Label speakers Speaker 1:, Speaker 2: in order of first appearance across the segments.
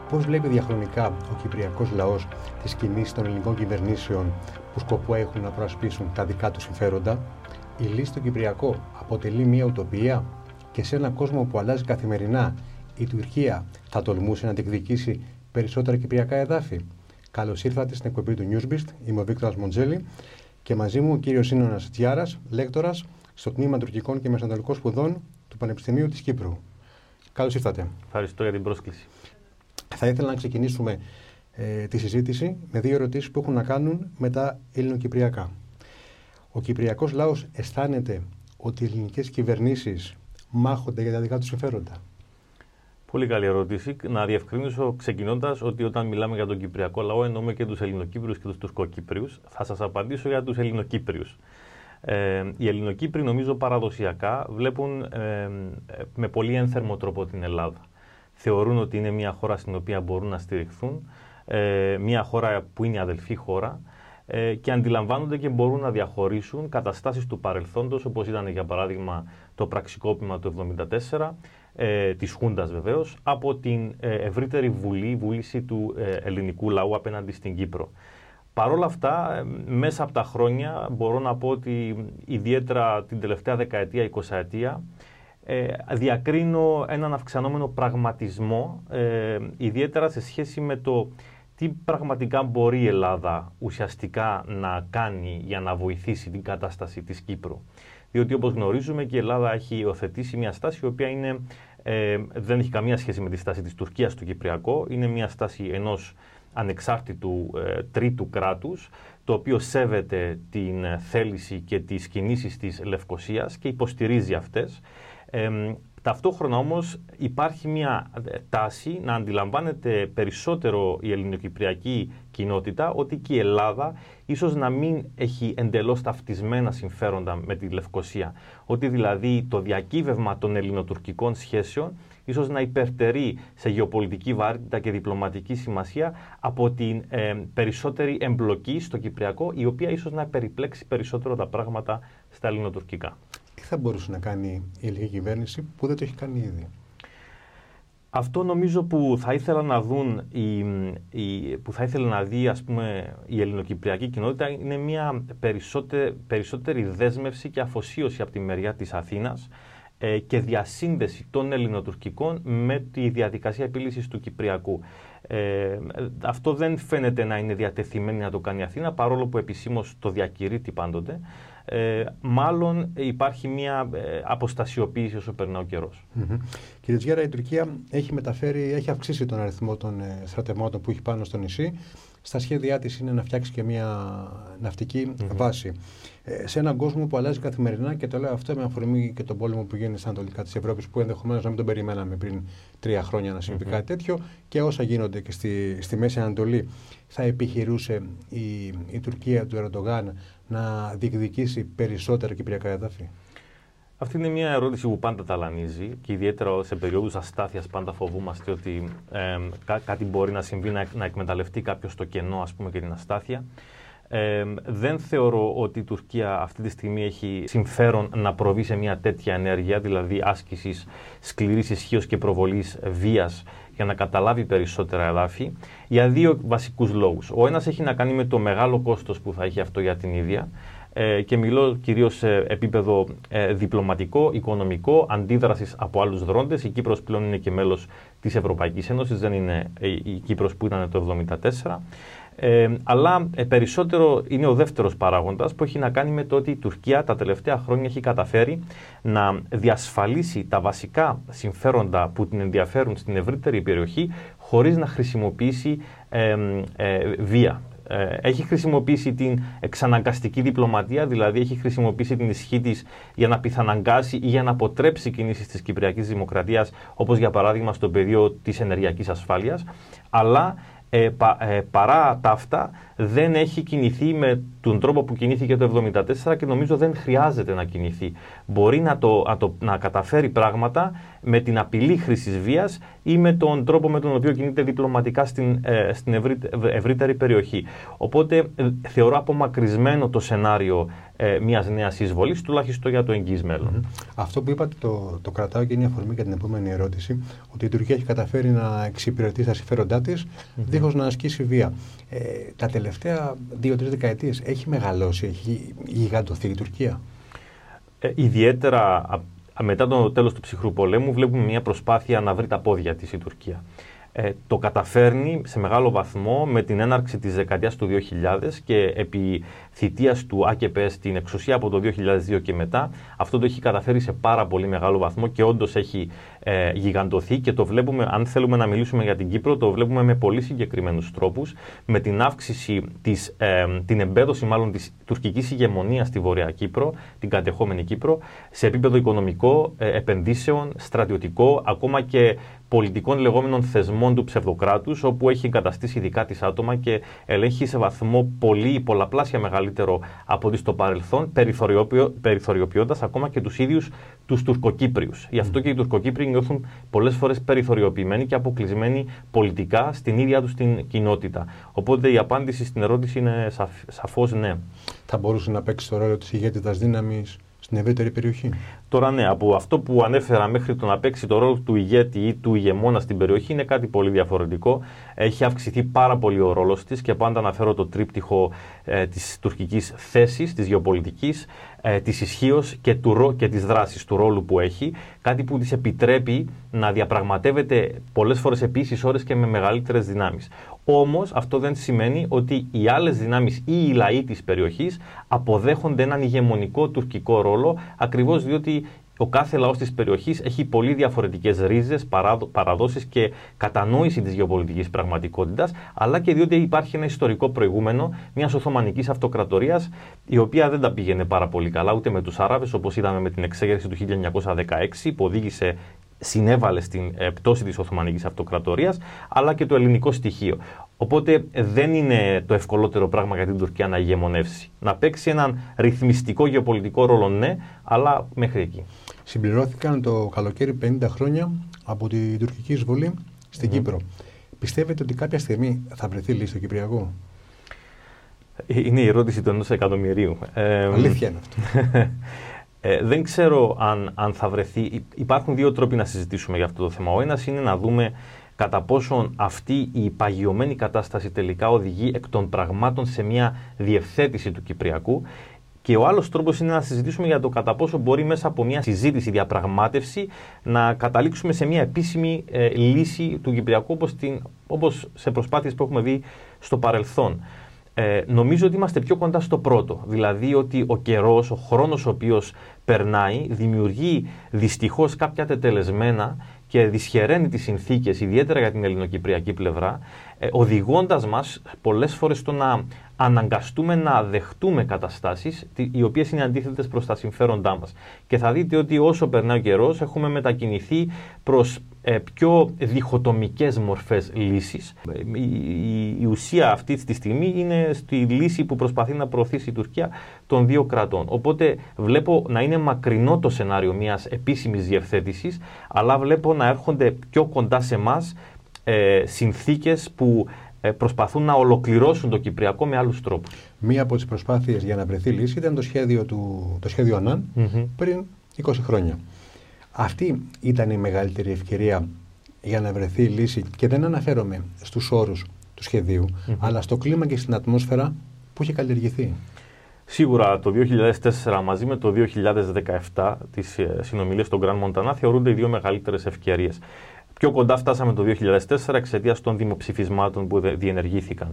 Speaker 1: Πώς βλέπει διαχρονικά ο κυπριακός λαός τις κινήσεις των ελληνικών κυβερνήσεων που σκοπό έχουν να προασπίσουν τα δικά του συμφέροντα? Η λύση στο Κυπριακό αποτελεί μια ουτοπία και σε έναν κόσμο που αλλάζει καθημερινά, η Τουρκία θα τολμούσε να διεκδικήσει περισσότερα κυπριακά εδάφη? Καλώς ήρθατε στην εκπομπή του Newsbeast. Είμαι ο Βίκτορας Μοντζέλη και μαζί μου ο κύριος Σίνωνας Τζιάρας, λέκτορας στο τμήμα Τουρκικών και Μεσανατολικών Σπουδών του Πανεπιστημίου της Κύπρου. Καλώς ήρθατε.
Speaker 2: Ευχαριστώ για την πρόσκληση.
Speaker 1: Θα ήθελα να ξεκινήσουμε τη συζήτηση με δύο ερωτήσεις που έχουν να κάνουν με τα ελληνοκυπριακά. Ο κυπριακός λαός αισθάνεται ότι οι ελληνικές κυβερνήσεις μάχονται για τα δικά τους συμφέροντα?
Speaker 2: Πολύ καλή ερώτηση. Να διευκρινίσω ξεκινώντας ότι όταν μιλάμε για τον κυπριακό λαό εννοούμε και τους Ελληνοκύπριους και τους Τουρκοκύπριους. Θα σας απαντήσω για τους Ελληνοκύπριους. Οι Ελληνοκύπροι νομίζω παραδοσιακά βλέπουν με πολύ ένθερμο τρόπο την Ελλάδα. Θεωρούν ότι είναι μια χώρα στην οποία μπορούν να στηριχθούν, μια χώρα που είναι αδελφή χώρα και αντιλαμβάνονται και μπορούν να διαχωρίσουν καταστάσεις του παρελθόντος, όπως ήταν για παράδειγμα το πραξικόπημα του 1974, της Χούντας βεβαίως, από την ευρύτερη βούληση του ελληνικού λαού απέναντι στην Κύπρο. Παρ' όλα αυτά, μέσα από τα χρόνια μπορώ να πω ότι ιδιαίτερα την τελευταία δεκαετία, 20ετία, διακρίνω έναν αυξανόμενο πραγματισμό, ιδιαίτερα σε σχέση με το τι πραγματικά μπορεί η Ελλάδα ουσιαστικά να κάνει για να βοηθήσει την κατάσταση της Κύπρου. Διότι όπως γνωρίζουμε και η Ελλάδα έχει υιοθετήσει μια στάση η οποία δεν έχει καμία σχέση με τη στάση της Τουρκίας στο Κυπριακό. Είναι μια στάση ενός ανεξάρτητου τρίτου κράτους, το οποίο σέβεται την θέληση και τις κινήσεις της Λευκωσίας και υποστηρίζει αυτές. Ταυτόχρονα όμως υπάρχει μια τάση να αντιλαμβάνεται περισσότερο η ελληνοκυπριακή κοινότητα ότι και η Ελλάδα ίσως να μην έχει εντελώς ταυτισμένα συμφέροντα με τη Λευκωσία. Ότι δηλαδή το διακύβευμα των ελληνοτουρκικών σχέσεων ίσως να υπερτερεί σε γεωπολιτική βαρύτητα και διπλωματική σημασία από την περισσότερη εμπλοκή στο Κυπριακό, η οποία ίσως να περιπλέξει περισσότερο τα πράγματα στα ελληνοτουρκικά.
Speaker 1: Τι θα μπορούσε να κάνει η ελληνική κυβέρνηση που δεν το έχει κάνει ήδη?
Speaker 2: Αυτό νομίζω που θα ήθελα να δουν που θα ήθελε να δει ας πούμε, η ελληνοκυπριακή κοινότητα είναι μια περισσότερη δέσμευση και αφοσίωση από τη μεριά της Αθήνας και διασύνδεση των ελληνοτουρκικών με τη διαδικασία επίλυσης του Κυπριακού. Αυτό δεν φαίνεται να είναι διατεθειμένη να το κάνει η Αθήνα, παρόλο που επισήμως το διακηρύττει πάντοτε. Μάλλον υπάρχει μια αποστασιοποίηση όσο περνά ο καιρός.
Speaker 1: Κύριε Τζιάρα, η Τουρκία έχει αυξήσει τον αριθμό των στρατευμάτων που έχει πάνω στο νησί. Στα σχέδιά της είναι να φτιάξει και μια ναυτική βάση. Σε έναν κόσμο που αλλάζει καθημερινά, και το λέω αυτό με αφορμή και τον πόλεμο που γίνεται στα ανατολικά της Ευρώπης, που ενδεχομένως να μην τον περιμέναμε πριν 3 χρόνια να συμβεί κάτι τέτοιο, και όσα γίνονται και στη Μέση Ανατολή, θα επιχειρούσε η Τουρκία του Ερντογάν να διεκδικήσει περισσότερα κυπριακά εδάφη?
Speaker 2: Αυτή είναι μια ερώτηση που πάντα ταλανίζει και ιδιαίτερα σε περιόδους αστάθειας πάντα φοβούμαστε ότι κάτι μπορεί να συμβεί, να εκμεταλλευτεί κάποιος το κενό ας πούμε, και την αστάθεια. Δεν θεωρώ ότι η Τουρκία αυτή τη στιγμή έχει συμφέρον να προβεί σε μια τέτοια ενέργεια, δηλαδή άσκησης σκληρής ισχύως και προβολής βίας για να καταλάβει περισσότερα εδάφη, για δύο βασικούς λόγους. Ο ένας έχει να κάνει με το μεγάλο κόστος που θα έχει αυτό για την ίδια, και μιλώ κυρίως σε επίπεδο διπλωματικό, οικονομικό, αντίδρασης από άλλους δρόντες. Η Κύπρος πλέον είναι και μέλος της Ευρωπαϊκής Ένωσης, δεν είναι η Κύπρος που ήταν το 1974. Αλλά περισσότερο είναι ο δεύτερος παράγοντας που έχει να κάνει με το ότι η Τουρκία τα τελευταία χρόνια έχει καταφέρει να διασφαλίσει τα βασικά συμφέροντα που την ενδιαφέρουν στην ευρύτερη περιοχή χωρίς να χρησιμοποιήσει βία. Έχει χρησιμοποιήσει την εξαναγκαστική διπλωματία, δηλαδή έχει χρησιμοποιήσει την ισχύ της για να πιθαναγκάσει ή για να αποτρέψει κινήσεις της Κυπριακής Δημοκρατίας, όπως για παράδειγμα στο πεδίο της ενεργειακής ασφάλειας, αλλά παρά τα αυτά δεν έχει κινηθεί με τον τρόπο που κινήθηκε το 1974 και νομίζω δεν χρειάζεται να κινηθεί. Μπορεί να καταφέρει πράγματα με την απειλή χρήσης βίας ή με τον τρόπο με τον οποίο κινείται διπλωματικά στην ευρύτερη περιοχή. Οπότε θεωρώ απομακρυσμένο το σενάριο μιας νέας εισβολής, τουλάχιστον για το εγγύς μέλλον.
Speaker 1: Αυτό που είπατε το κρατάω και είναι η αφορμή για την επόμενη ερώτηση, ότι η Τουρκία έχει καταφέρει να εξυπηρετεί τα συμφέροντά της δίχως να ασκήσει βία. Τα τελευταία 2-3 δεκαετίες έχει μεγαλώσει, έχει γιγαντωθεί η Τουρκία.
Speaker 2: Ιδιαίτερα μετά το τέλος του ψυχρού πολέμου βλέπουμε μια προσπάθεια να βρει τα πόδια της η Τουρκία. Το καταφέρνει σε μεγάλο βαθμό με την έναρξη της δεκαετίας του 2000 και επί θητείας του ΑΚΠ στην εξουσία από το 2002 και μετά. Αυτό το έχει καταφέρει σε πάρα πολύ μεγάλο βαθμό και όντως έχει γιγαντωθεί και το βλέπουμε, αν θέλουμε να μιλήσουμε για την Κύπρο, το βλέπουμε με πολύ συγκεκριμένους τρόπους, με την αύξηση, την εμπέδωση μάλλον της τουρκικής ηγεμονίας στη Βορεια Κύπρο, την κατεχόμενη Κύπρο, σε επίπεδο οικονομικό, επενδύσεων, στρατιωτικό, ακόμα και πολιτικών λεγόμενων θεσμών του ψευδοκράτους, όπου έχει εγκαταστήσει δικά της άτομα και ελέγχει σε βαθμό πολλαπλάσια μεγαλύτερο από ό,τι στο παρελθόν, περιθωριοποιώντας ακόμα και τους ίδιους τους Τουρκοκύπριους. Γι' αυτό και οι Τουρκοκύπριοι νιώθουν πολλές φορές περιθωριοποιημένοι και αποκλεισμένοι πολιτικά στην ίδια τους την κοινότητα. Οπότε η απάντηση στην ερώτηση είναι σαφώς ναι.
Speaker 1: Θα μπορούσε να παίξει το ρόλο της ηγέτητας δύναμης στην ευρύτερη περιοχή?
Speaker 2: Τώρα ναι, από αυτό που ανέφερα μέχρι το να παίξει το ρόλο του ηγέτη ή του ηγεμόνα στην περιοχή είναι κάτι πολύ διαφορετικό. Έχει αυξηθεί πάρα πολύ ο ρόλος της και πάντα αναφέρω το τρίπτυχο της τουρκικής θέσης, της γεωπολιτικής, της ισχύως και της δράσης, του ρόλου που έχει. Κάτι που της επιτρέπει να διαπραγματεύεται πολλές φορές επίσης ώρες και με μεγαλύτερες δυνάμεις. Όμως αυτό δεν σημαίνει ότι οι άλλες δυνάμεις ή οι λαοί της περιοχής αποδέχονται έναν ηγεμονικό τουρκικό ρόλο, ακριβώς διότι ο κάθε λαός της περιοχής έχει πολύ διαφορετικές ρίζες, παραδόσεις και κατανόηση της γεωπολιτικής πραγματικότητας, αλλά και διότι υπάρχει ένα ιστορικό προηγούμενο μιας Οθωμανικής Αυτοκρατορίας, η οποία δεν τα πήγαινε πάρα πολύ καλά ούτε με τους Άραβες, όπως είδαμε με την εξέγερση του 1916, που συνέβαλε στην πτώση της Οθωμανικής Αυτοκρατορίας, αλλά και το ελληνικό στοιχείο. Οπότε δεν είναι το ευκολότερο πράγμα για την Τουρκία να ηγεμονεύσει. Να παίξει έναν ρυθμιστικό γεωπολιτικό ρόλο, ναι, αλλά μέχρι εκεί.
Speaker 1: Συμπληρώθηκαν το καλοκαίρι 50 χρόνια από την τουρκική εισβολή στην Κύπρο. Πιστεύετε ότι κάποια στιγμή θα βρεθεί λύση στο Κυπριακό?
Speaker 2: Είναι η ερώτηση του 1 εκατομμυρίου.
Speaker 1: Αλήθεια είναι αυτό.
Speaker 2: Δεν ξέρω αν θα βρεθεί. Υπάρχουν δύο τρόποι να συζητήσουμε για αυτό το θέμα. Ο ένας είναι να δούμε κατά πόσον αυτή η παγιωμένη κατάσταση τελικά οδηγεί εκ των πραγμάτων σε μια διευθέτηση του Κυπριακού. Και ο άλλος τρόπος είναι να συζητήσουμε για το κατά πόσο μπορεί μέσα από μια συζήτηση, διαπραγμάτευση, να καταλήξουμε σε μια επίσημη λύση του Κυπριακού, όπως σε προσπάθειες που έχουμε δει στο παρελθόν. Νομίζω ότι είμαστε πιο κοντά στο πρώτο, δηλαδή ότι ο καιρός, ο χρόνος ο οποίος περνάει, δημιουργεί δυστυχώς κάποια τετελεσμένα και δυσχεραίνει τις συνθήκες, ιδιαίτερα για την ελληνοκυπριακή πλευρά, οδηγώντας μας πολλές φορές στο να αναγκαστούμε να δεχτούμε καταστάσεις οι οποίες είναι αντίθετες προς τα συμφέροντά μας. Και θα δείτε ότι όσο περνάει ο καιρός έχουμε μετακινηθεί προς πιο διχοτομικές μορφές λύσης. Η ουσία αυτή τη στιγμή είναι στη λύση που προσπαθεί να προωθήσει η Τουρκία των δύο κρατών. Οπότε βλέπω να είναι μακρινό το σενάριο μιας επίσημης διευθέτησης, αλλά βλέπω να έρχονται πιο κοντά σε εμάς συνθήκες που προσπαθούν να ολοκληρώσουν το Κυπριακό με άλλους τρόπους.
Speaker 1: Μία από τις προσπάθειες για να βρεθεί λύση ήταν το σχέδιο Ανάν πριν 20 χρόνια. Αυτή ήταν η μεγαλύτερη ευκαιρία για να βρεθεί λύση και δεν αναφέρομαι στους όρους του σχεδίου, αλλά στο κλίμα και στην ατμόσφαιρα που είχε καλλιεργηθεί.
Speaker 2: Σίγουρα το 2004 μαζί με το 2017 τις συνομιλίες στον Γκραν Μοντανά θεωρούνται οι δύο μεγαλύτερες ευκαιρίες. Πιο κοντά φτάσαμε το 2004 εξαιτίας των δημοψηφισμάτων που διενεργήθηκαν.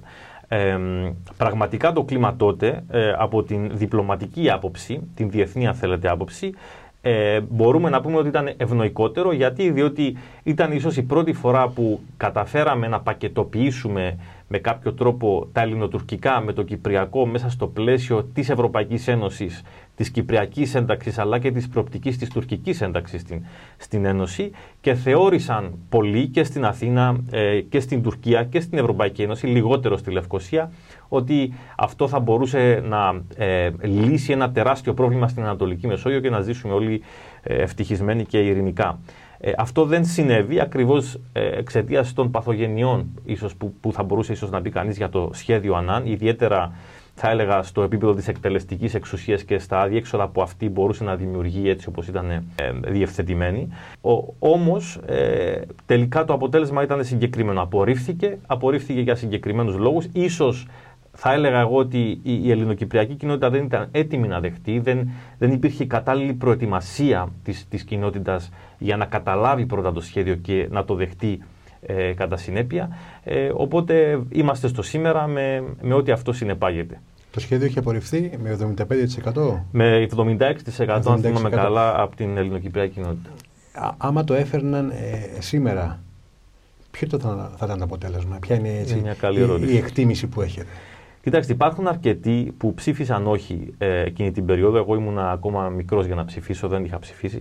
Speaker 2: Πραγματικά το κλίμα τότε, από την διπλωματική άποψη, την διεθνή αν θέλετε άποψη, μπορούμε να πούμε ότι ήταν ευνοϊκότερο, διότι ήταν ίσως η πρώτη φορά που καταφέραμε να πακετοποιήσουμε με κάποιο τρόπο τα ελληνοτουρκικά με το κυπριακό μέσα στο πλαίσιο της Ευρωπαϊκής Ένωσης, της κυπριακής ένταξης αλλά και της προοπτικής της τουρκικής ένταξης στην Ένωση, και θεώρησαν πολλοί και στην Αθήνα και στην Τουρκία και στην Ευρωπαϊκή Ένωση, λιγότερο στη Λευκοσία, ότι αυτό θα μπορούσε να λύσει ένα τεράστιο πρόβλημα στην Ανατολική Μεσόγειο και να ζήσουμε όλοι ευτυχισμένοι και ειρηνικά. Αυτό δεν συνέβη ακριβώς εξαιτίας των παθογενειών ίσως, που θα μπορούσε ίσως να πει κανείς για το σχέδιο Ανάν, ιδιαίτερα θα έλεγα, στο επίπεδο της εκτελεστικής εξουσίας και στα αδιέξοδα που αυτή μπορούσε να δημιουργεί έτσι όπως ήταν διευθετημένη. Όμως, τελικά το αποτέλεσμα ήταν συγκεκριμένο. Απορρίφθηκε για συγκεκριμένους λόγους. Ίσως θα έλεγα εγώ ότι η ελληνοκυπριακή κοινότητα δεν ήταν έτοιμη να δεχτεί, δεν υπήρχε κατάλληλη προετοιμασία της κοινότητας για να καταλάβει πρώτα το σχέδιο και να το δεχτεί κατά συνέπεια. Οπότε είμαστε στο σήμερα με ό,τι αυτό συνεπάγεται.
Speaker 1: Το σχέδιο έχει απορριφθεί με 75%?
Speaker 2: Με 76% αν θυμάμαι καλά από την ελληνοκυπριακή κοινότητα.
Speaker 1: Άμα το έφερναν σήμερα, ποιο θα ήταν το αποτέλεσμα? Ποια είναι η εκτίμηση που έχετε?
Speaker 2: Κοιτάξτε, υπάρχουν αρκετοί που ψήφισαν όχι εκείνη την περίοδο. Εγώ ήμουν ακόμα μικρός για να ψηφίσω, δεν είχα ψηφίσει.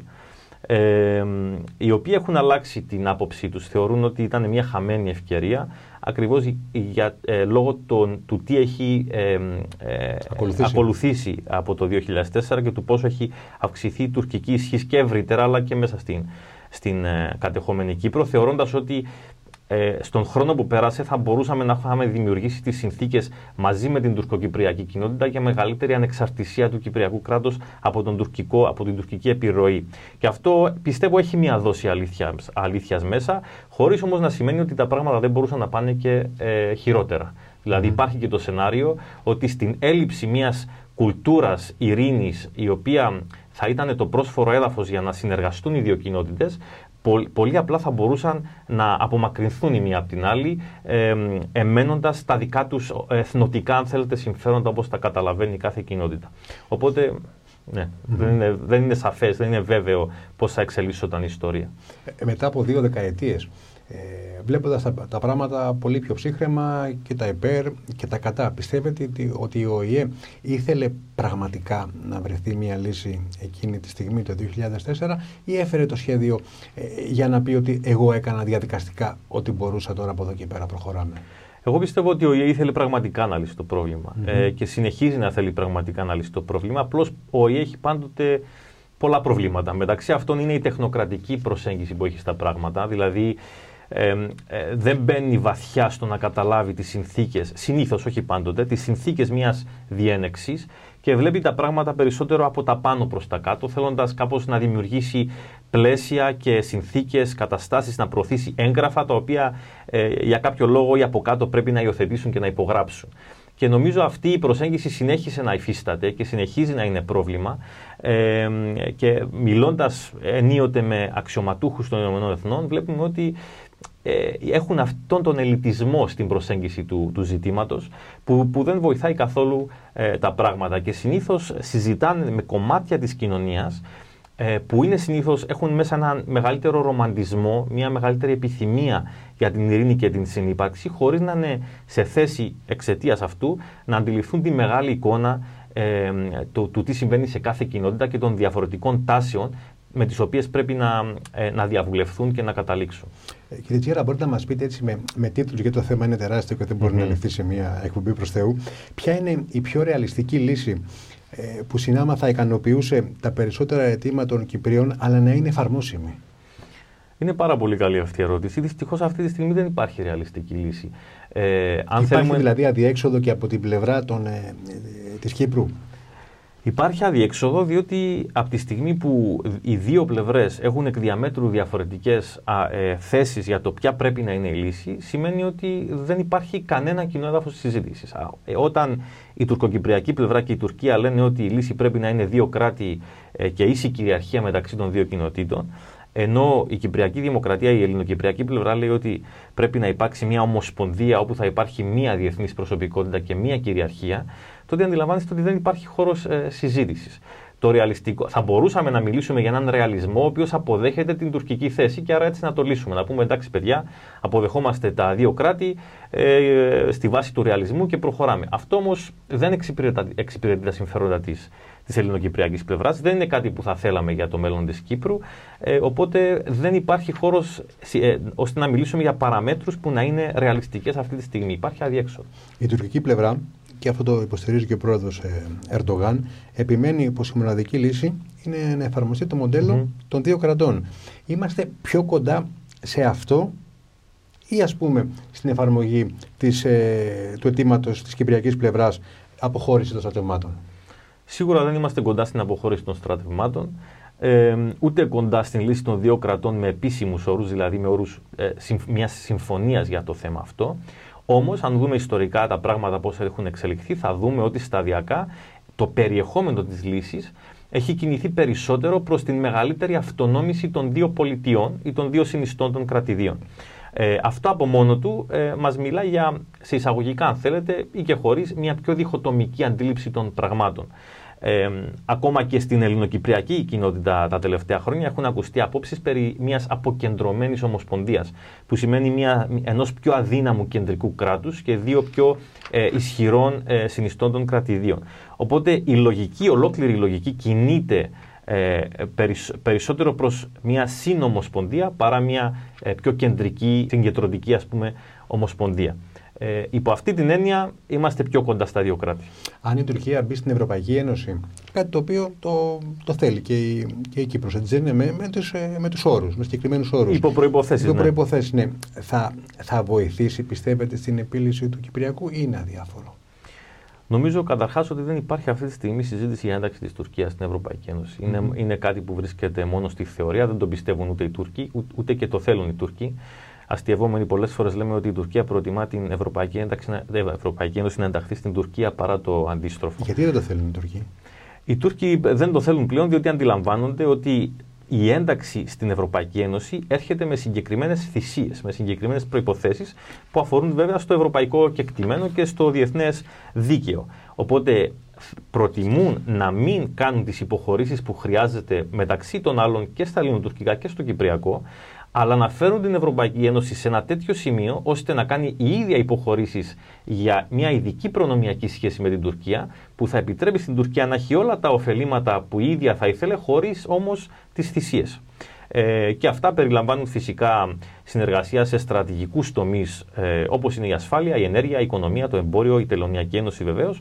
Speaker 2: Οι οποίοι έχουν αλλάξει την άποψή τους, θεωρούν ότι ήταν μια χαμένη ευκαιρία, ακριβώς λόγω του τι έχει ακολουθήσει από το 2004 και του πόσο έχει αυξηθεί η τουρκική ισχύς και ευρύτερα, αλλά και μέσα στην κατεχόμενη Κύπρο, θεωρώντας ότι στον χρόνο που πέρασε θα μπορούσαμε να είχαμε δημιουργήσει τις συνθήκες μαζί με την τουρκοκυπριακή κοινότητα για μεγαλύτερη ανεξαρτησία του κυπριακού κράτους από την τουρκική επιρροή. Και αυτό πιστεύω έχει μια δόση αλήθειας μέσα, χωρίς όμως να σημαίνει ότι τα πράγματα δεν μπορούσαν να πάνε και χειρότερα. Δηλαδή υπάρχει και το σενάριο ότι στην έλλειψη μιας κουλτούρας ειρήνης, η οποία θα ήταν το πρόσφορο έδαφος για να συνεργαστούν οι δύο κοινότητες, πολύ απλά θα μπορούσαν να απομακρυνθούν η μία από την άλλη, εμένοντας τα δικά τους εθνοτικά, αν θέλετε, συμφέροντα, όπως τα καταλαβαίνει κάθε κοινότητα. Οπότε, ναι, δεν είναι σαφές, δεν είναι βέβαιο πώς θα εξελισσόταν η ιστορία.
Speaker 1: Μετά από 2 δεκαετίες, βλέποντας τα πράγματα πολύ πιο ψύχραιμα και τα υπέρ και τα κατά, πιστεύετε ότι ο ΟΗΕ ήθελε πραγματικά να βρεθεί μια λύση εκείνη τη στιγμή το 2004 ή έφερε το σχέδιο για να πει ότι εγώ έκανα διαδικαστικά ό,τι μπορούσα, τώρα από εδώ και πέρα προχωράμε?
Speaker 2: Εγώ πιστεύω ότι ο ΟΗΕ ήθελε πραγματικά να λύσει το πρόβλημα και συνεχίζει να θέλει πραγματικά να λύσει το πρόβλημα. Απλώς ο ΟΗΕ έχει πάντοτε πολλά προβλήματα. Μεταξύ αυτών είναι η τεχνοκρατική προσέγγιση που έχει στα πράγματα, δηλαδή δεν μπαίνει βαθιά στο να καταλάβει τις συνθήκες, συνήθως όχι πάντοτε, τις συνθήκες μιας διένεξης και βλέπει τα πράγματα περισσότερο από τα πάνω προς τα κάτω, θέλοντας κάπως να δημιουργήσει πλαίσια και συνθήκες, καταστάσεις, να προωθήσει έγγραφα τα οποία για κάποιο λόγο ή από κάτω πρέπει να υιοθετήσουν και να υπογράψουν. Και νομίζω αυτή η προσέγγιση συνέχισε να υφίσταται και συνεχίζει να είναι πρόβλημα και μιλώντας ενίοτε με αξιωματούχους των ΗΠΑ βλέπουμε ότι έχουν αυτόν τον ελιτισμό στην προσέγγιση του ζητήματος που δεν βοηθάει καθόλου τα πράγματα και συνήθως συζητάνε με κομμάτια της κοινωνίας που είναι συνήθως, έχουν μέσα ένα μεγαλύτερο ρομαντισμό, μια μεγαλύτερη επιθυμία για την ειρήνη και την συνύπαρξη, χωρίς να είναι σε θέση εξαιτίας αυτού να αντιληφθούν τη μεγάλη εικόνα του τι συμβαίνει σε κάθε κοινότητα και των διαφορετικών τάσεων με τις οποίες πρέπει να διαβουλευθούν και να καταλήξουν.
Speaker 1: Κύριε Τσιέρα, μπορείτε να μας πείτε έτσι με τίτλους, γιατί το θέμα είναι τεράστιο και δεν μπορεί να ληφθεί σε μια εκπομπή προς Θεού, ποια είναι η πιο ρεαλιστική λύση που συνάμα θα ικανοποιούσε τα περισσότερα αιτήματα των Κυπρίων, αλλά να είναι εφαρμόσιμη?
Speaker 2: Είναι πάρα πολύ καλή αυτή η ερώτηση. Δυστυχώς αυτή τη στιγμή δεν υπάρχει ρεαλιστική λύση.
Speaker 1: Υπάρχει δηλαδή αδιέξοδο και από την πλευρά της Κύπρου?
Speaker 2: Υπάρχει αδιέξοδο διότι από τη στιγμή που οι δύο πλευρές έχουν εκ διαμέτρου διαφορετικές θέσεις για το ποια πρέπει να είναι η λύση, σημαίνει ότι δεν υπάρχει κανένα κοινό έδαφος συζήτησης. Όταν η τουρκοκυπριακή πλευρά και η Τουρκία λένε ότι η λύση πρέπει να είναι 2 κράτη και ίση κυριαρχία μεταξύ των δύο κοινοτήτων, ενώ η Κυπριακή Δημοκρατία, η ελληνοκυπριακή πλευρά λέει ότι πρέπει να υπάρξει μια ομοσπονδία όπου θα υπάρχει μια διεθνής προσωπικότητα και μια κυριαρχία, τότε αντιλαμβάνεστε ότι δεν υπάρχει χώρος συζήτησης. Το ρεαλιστικό, θα μπορούσαμε να μιλήσουμε για έναν ρεαλισμό ο οποίος αποδέχεται την τουρκική θέση και άρα έτσι να το λύσουμε. Να πούμε εντάξει παιδιά, αποδεχόμαστε τα 2 κράτη στη βάση του ρεαλισμού και προχωράμε. Αυτό όμως δεν εξυπηρετεί τα συμφέροντα της ελληνοκυπριακής πλευράς, δεν είναι κάτι που θα θέλαμε για το μέλλον της Κύπρου, οπότε δεν υπάρχει χώρος ώστε να μιλήσουμε για παραμέτρους που να είναι ρεαλιστικές αυτή τη στιγμή. Υπάρχει αδιέξοδο.
Speaker 1: Η τουρκική πλευρά, και αυτό το υποστηρίζει και ο πρόεδρος Ερντογάν, επιμένει πως η μοναδική λύση είναι να εφαρμοστεί το μοντέλο των 2 κρατών. Είμαστε πιο κοντά σε αυτό ή ας πούμε στην εφαρμογή του αιτήματος της κυπριακής πλευράς αποχώρηση των στρατευμάτων.
Speaker 2: Σίγουρα δεν είμαστε κοντά στην αποχώρηση των στρατευμάτων, ούτε κοντά στην λύση των δύο κρατών με επίσημους όρους, δηλαδή με όρους μιας συμφωνίας για το θέμα αυτό. Όμως, αν δούμε ιστορικά τα πράγματα πώς έχουν εξελιχθεί, θα δούμε ότι σταδιακά το περιεχόμενο της λύσης έχει κινηθεί περισσότερο προς την μεγαλύτερη αυτονόμηση των δύο πολιτιών ή των δύο συνιστών των κρατηδίων. Αυτό από μόνο του μας μιλά για, σε εισαγωγικά αν θέλετε, ή και χωρίς, μια πιο διχοτομική αντίληψη των πραγμάτων. Ακόμα και στην ελληνοκυπριακή κοινότητα τα τελευταία χρόνια έχουν ακουστεί απόψεις περί μιας αποκεντρωμένης ομοσπονδίας, που σημαίνει ενός πιο αδύναμου κεντρικού κράτους και δύο πιο ισχυρών συνιστών των κρατηδίων. Οπότε ολόκληρη η λογική κινείται περισσότερο προς μια συνομοσπονδία παρά μια πιο κεντρική, συγκεντρωτική ας πούμε ομοσπονδία. Υπό αυτή την έννοια είμαστε πιο κοντά στα δύο κράτη.
Speaker 1: Αν η Τουρκία μπει στην Ευρωπαϊκή Ένωση, κάτι το οποίο το θέλει και η Κύπρος, έτσι δεν είναι, με τους όρους, με συγκεκριμένους όρους.
Speaker 2: Υπό προϋποθέσεις,
Speaker 1: ναι. Θα βοηθήσει, πιστεύετε, στην επίλυση του Κυπριακού ή είναι αδιάφορο?
Speaker 2: Νομίζω καταρχάς ότι δεν υπάρχει αυτή τη στιγμή συζήτηση για ένταξη της Τουρκίας στην Ευρωπαϊκή Ένωση. Είναι κάτι που βρίσκεται μόνο στη θεωρία, δεν το πιστεύουν ούτε οι Τούρκοι, ούτε και το θέλουν οι Τούρκοι. Αστειευόμενοι πολλές φορές λέμε ότι η Τουρκία προτιμά την Ευρωπαϊκή Ένωση να ενταχθεί στην Τουρκία παρά το αντίστροφο.
Speaker 1: Γιατί δεν το θέλουν οι Τούρκοι?
Speaker 2: Οι Τούρκοι δεν το θέλουν πλέον διότι αντιλαμβάνονται ότι η ένταξη στην Ευρωπαϊκή Ένωση έρχεται με συγκεκριμένες θυσίες, με συγκεκριμένες προϋποθέσεις που αφορούν βέβαια στο ευρωπαϊκό κεκτημένο και στο διεθνές δίκαιο. Οπότε προτιμούν να μην κάνουν τις υποχωρήσεις που χρειάζεται μεταξύ των άλλων και στα ελληνοτουρκικά και στο κυπριακό, αλλά να φέρουν την Ευρωπαϊκή Ένωση σε ένα τέτοιο σημείο ώστε να κάνει η ίδια υποχωρήσεις για μια ειδική προνομιακή σχέση με την Τουρκία, που θα επιτρέπει στην Τουρκία να έχει όλα τα ωφελήματα που η ίδια θα ήθελε, χωρίς όμως τις θυσίες. Και αυτά περιλαμβάνουν φυσικά συνεργασία σε στρατηγικούς τομείς όπως είναι η ασφάλεια, η ενέργεια, η οικονομία, το εμπόριο, η τελωνειακή ένωση βεβαίως,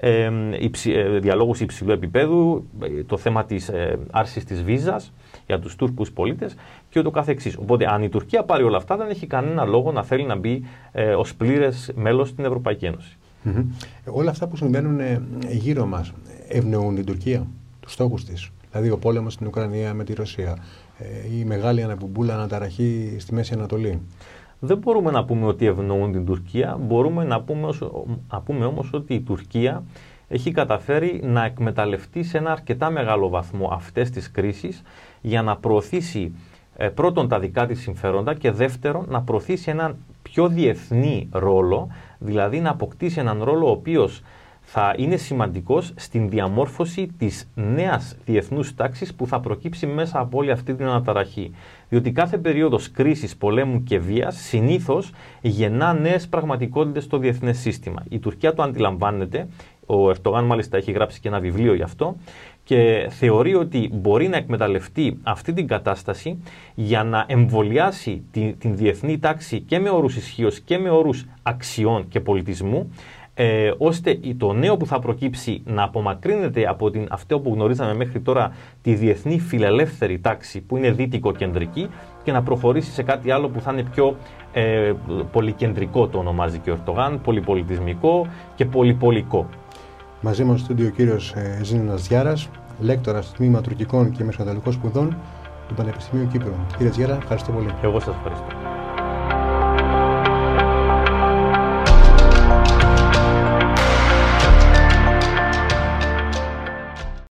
Speaker 2: διαλόγους υψηλού επίπεδου, το θέμα της άρσης της βίζας για τους Τούρκους πολίτες και ούτω καθεξής. Οπότε αν η Τουρκία πάρει όλα αυτά δεν έχει κανένα λόγο να θέλει να μπει ως πλήρες μέλος στην Ευρωπαϊκή Ένωση.
Speaker 1: Όλα αυτά που συμβαίνουν γύρω μας ευνοούν την Τουρκία, τους στόχους της? Δηλαδή ο πόλεμος στην Ουκρανία με τη Ρωσία, η μεγάλη αναμπουμπούλα αναταραχή στη Μέση Ανατολή.
Speaker 2: Δεν μπορούμε να πούμε ότι ευνοούν την Τουρκία, μπορούμε να πούμε όμως ότι η Τουρκία έχει καταφέρει να εκμεταλλευτεί σε ένα αρκετά μεγάλο βαθμό αυτές τις κρίσεις για να προωθήσει πρώτον τα δικά της συμφέροντα και δεύτερον να προωθήσει έναν πιο διεθνή ρόλο, δηλαδή να αποκτήσει έναν ρόλο ο οποίος θα είναι σημαντικός στην διαμόρφωση της νέας διεθνούς τάξης που θα προκύψει μέσα από όλη αυτή την αναταραχή. Διότι κάθε περίοδος κρίσης, πολέμου και βίας συνήθως γεννά νέες πραγματικότητες στο διεθνές σύστημα. Η Τουρκία το αντιλαμβάνεται, ο Ερντογάν μάλιστα έχει γράψει και ένα βιβλίο γι' αυτό και θεωρεί ότι μπορεί να εκμεταλλευτεί αυτή την κατάσταση για να εμβολιάσει την διεθνή τάξη και με όρους ισχύως και με όρους αξιών και πολιτισμού, ώστε το νέο που θα προκύψει να απομακρύνεται από αυτό που γνωρίζαμε μέχρι τώρα, τη διεθνή φιλελεύθερη τάξη που είναι δυτικοκεντρική, και να προχωρήσει σε κάτι άλλο που θα είναι πιο πολυκεντρικό, το ονομάζει και ο Ερντογάν, πολυπολιτισμικό και πολυπολικό.
Speaker 1: Μαζί μας στο στούντιο ο κύριος Ζήνωνας Τζιάρας, λέκτορας στο τμήμα Τουρκικών και Μεσοανατολικών Σπουδών του Πανεπιστημίου Κύπρου. Κύριε Τζιάρα, ευχαριστώ πολύ.
Speaker 2: Εγώ σας ευχαριστώ.